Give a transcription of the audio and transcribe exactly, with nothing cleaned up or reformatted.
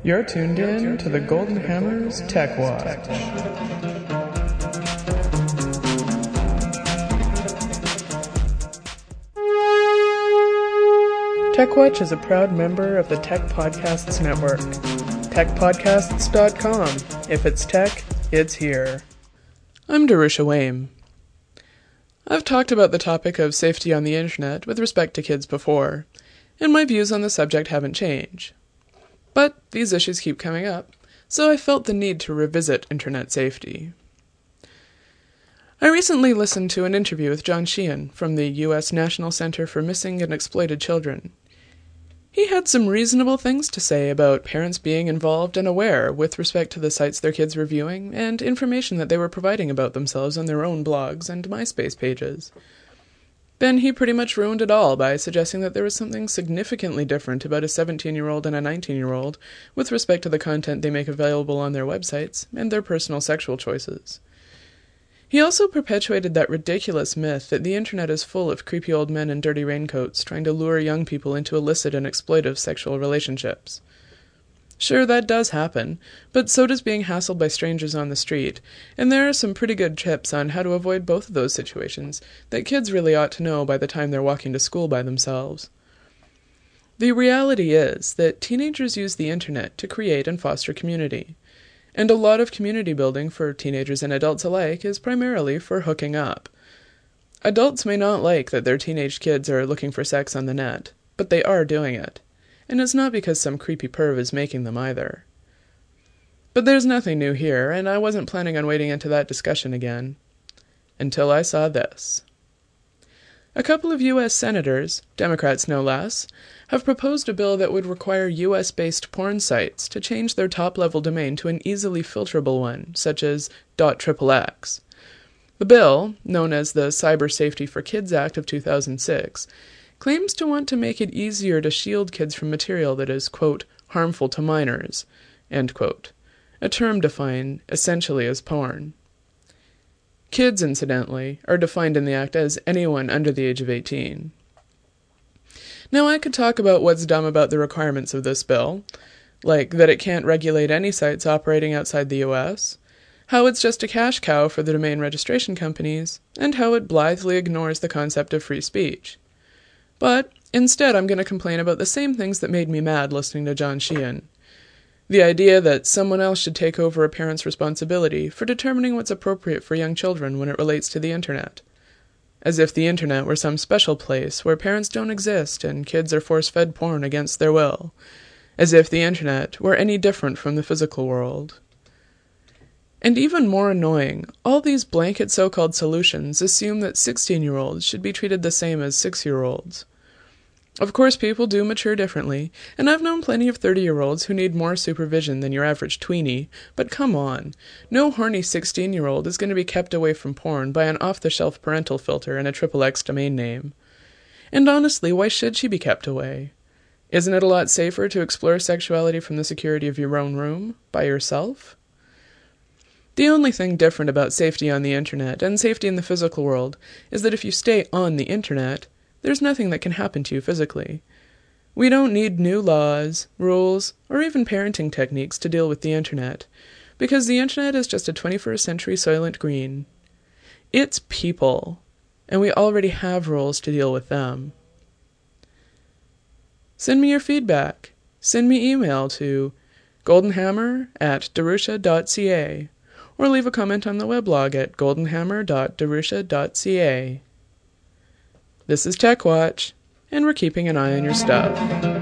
You're tuned in to the Golden Hammer's Tech Watch. TechWatch is a proud member of the Tech Podcasts Network. tech podcasts dot com. If it's tech, it's here. I'm Darusha Wame. I've talked about the topic of safety on the internet with respect to kids before, and my views on the subject haven't changed. But these issues keep coming up, so I felt the need to revisit internet safety. I recently listened to an interview with John Sheehan from the U S National Center for Missing and Exploited Children. He had some reasonable things to say about parents being involved and aware with respect to the sites their kids were viewing and information that they were providing about themselves on their own blogs and MySpace pages. Then he pretty much ruined it all by suggesting that there was something significantly different about a seventeen-year-old and a nineteen-year-old with respect to the content they make available on their websites and their personal sexual choices. He also perpetuated that ridiculous myth that the internet is full of creepy old men in dirty raincoats trying to lure young people into illicit and exploitive sexual relationships. Sure, that does happen, but so does being hassled by strangers on the street, and there are some pretty good tips on how to avoid both of those situations that kids really ought to know by the time they're walking to school by themselves. The reality is that teenagers use the internet to create and foster community. And a lot of community building for teenagers and adults alike is primarily for hooking up. Adults may not like that their teenage kids are looking for sex on the net, but they are doing it. And it's not because some creepy perv is making them either. But there's nothing new here, and I wasn't planning on wading into that discussion again. Until I saw this. A couple of U S senators, Democrats no less, have proposed a bill that would require U S-based porn sites to change their top-level domain to an easily filterable one, such as .xxx. The bill, known as the Cyber Safety for Kids Act of two thousand six, claims to want to make it easier to shield kids from material that is, quote, harmful to minors, end quote, a term defined essentially as porn. Kids, incidentally, are defined in the Act as anyone under the age of eighteen. Now, I could talk about what's dumb about the requirements of this bill, like that it can't regulate any sites operating outside the U S, how it's just a cash cow for the domain registration companies, and how it blithely ignores the concept of free speech. But instead, I'm going to complain about the same things that made me mad listening to John Sheehan. The idea that someone else should take over a parent's responsibility for determining what's appropriate for young children when it relates to the internet. As if the internet were some special place where parents don't exist and kids are force-fed porn against their will. As if the internet were any different from the physical world. And even more annoying, all these blanket so-called solutions assume that sixteen-year-olds should be treated the same as six-year-olds. Of course, people do mature differently, and I've known plenty of thirty-year-olds who need more supervision than your average tweenie, but come on, no horny sixteen-year-old is going to be kept away from porn by an off-the-shelf parental filter and a triple X domain name. And honestly, why should she be kept away? Isn't it a lot safer to explore sexuality from the security of your own room, by yourself? The only thing different about safety on the internet and safety in the physical world is that if you stay on the internet, there's nothing that can happen to you physically. We don't need new laws, rules, or even parenting techniques to deal with the internet, because the internet is just a twenty-first century Soylent Green. It's people, and we already have rules to deal with them. Send me your feedback. Send me email to goldenhammer at darusha dot c a, or leave a comment on the weblog at goldenhammer dot darusha dot c a. This is TechWatch, and we're keeping an eye on your stuff.